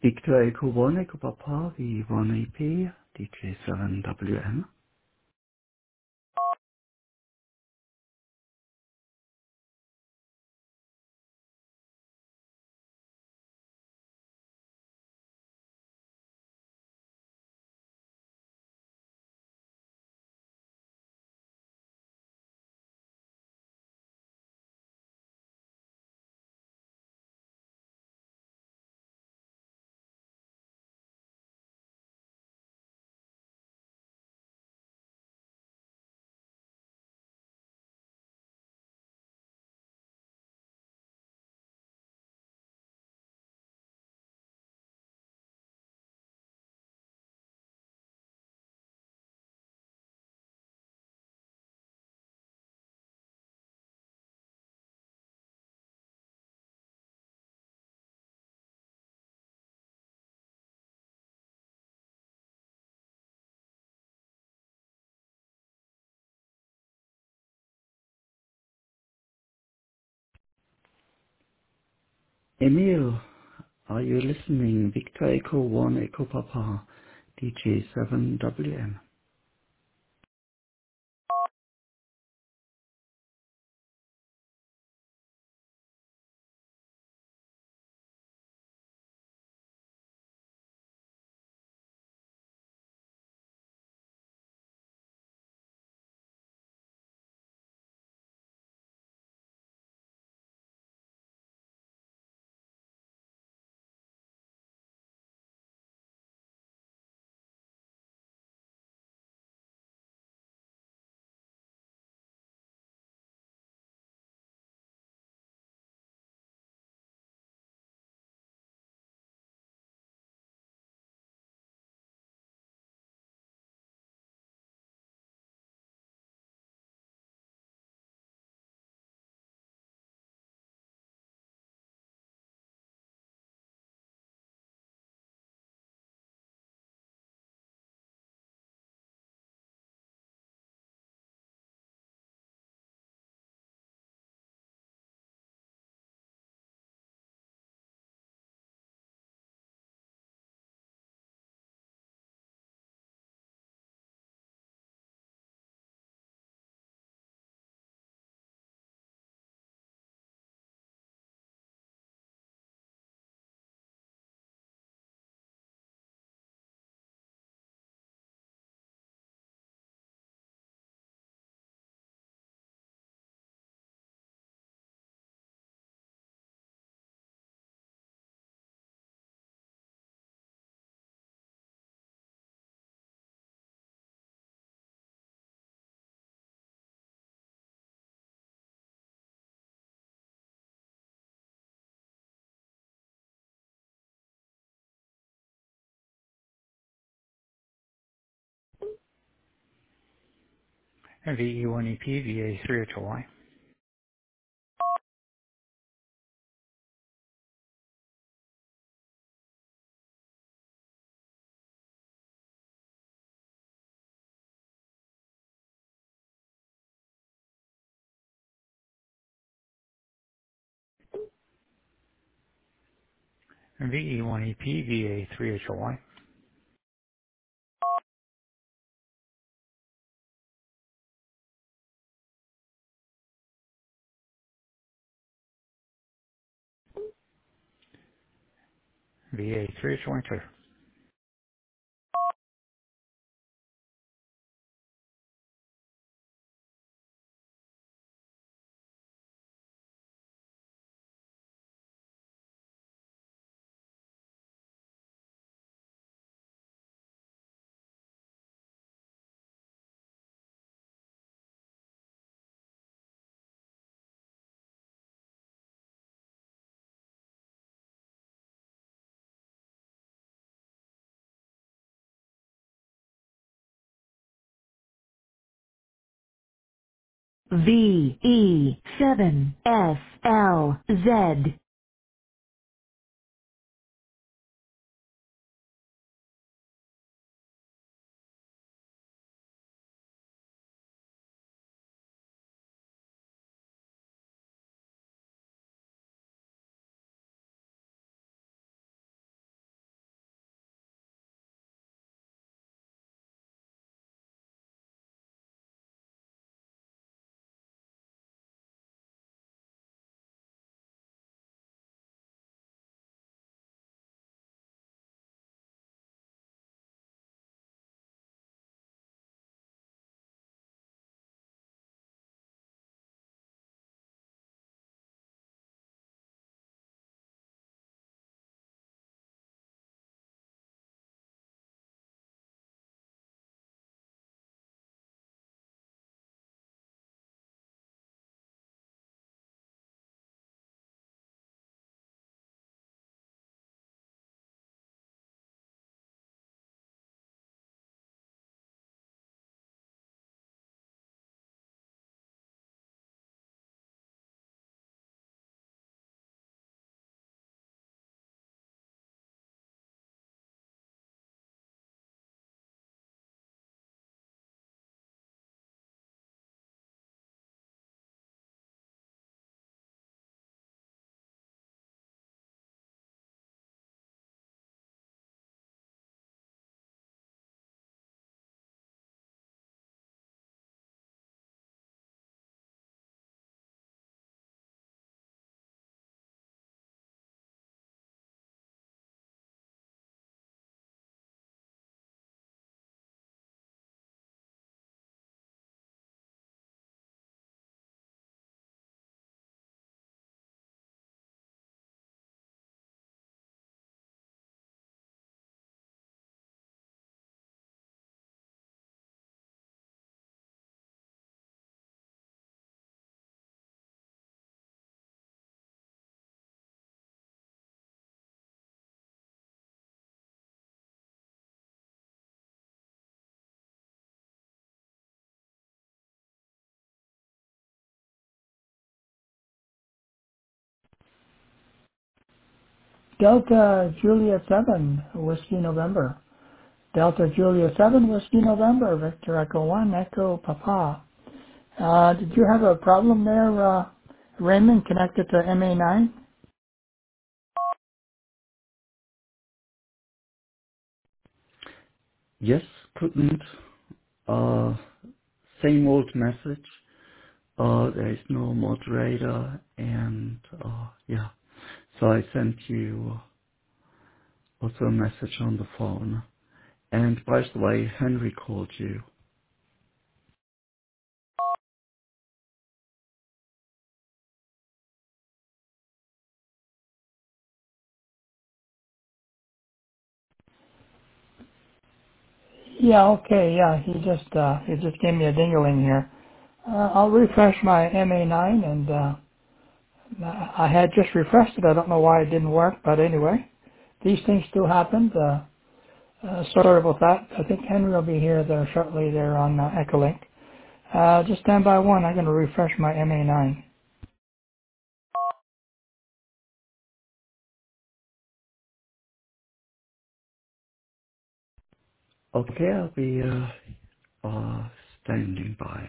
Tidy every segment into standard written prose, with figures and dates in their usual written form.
Victor Echo 1 Echo Papa V1 EP DJ7WM. Emil, are you listening? Victor Echo 1 Echo Papa DJ7WM. VE1EP VA3HY. VE1EP VA3HY. VA3HY2. VE7SLZ. Delta Juliet 7, Whiskey November. Delta Juliet 7, Whiskey November, Victor Echo 1, Echo Papa. Did you have a problem there, Raymond, connected to MA9? Yes, couldn't. Uh, same old message. There is no moderator, and yeah. So I sent you also a message on the phone. And by the way, Henry called you. Yeah, okay, yeah, he just gave me a dingling here. I'll refresh my MA9 and, I had just refreshed it. I don't know why it didn't work, but anyway, these things still happened. Sorry about that. I think Henry will be here there shortly there on Echolink. Just stand by one. I'm going to refresh my MA9. Okay, I'll be standing by.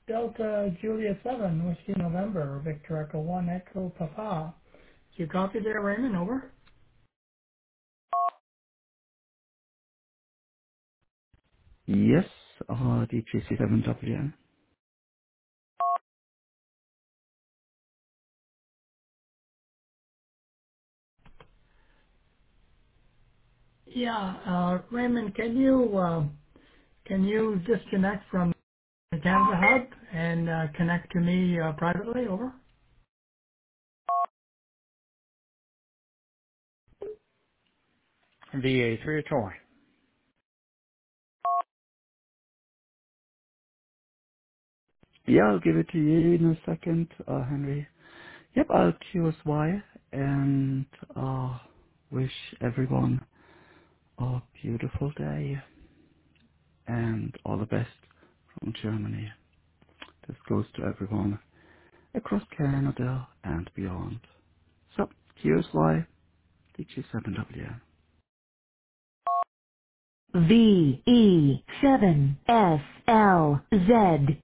Delta Juliet 7, Whiskey November, Victor Echo 1, Echo Papa. Is you copy there, Raymond? Over. Yes, DJC7WN. Yeah, Raymond, can you disconnect from the Canada Hub and connect to me privately? Over. VA3HY. Yeah, I'll give it to you in a second, Henry. Yep, I'll QSY and wish everyone a beautiful day and all the best from Germany. This goes to everyone across Canada and beyond. So, QSY, DG7WN. VE7SLZ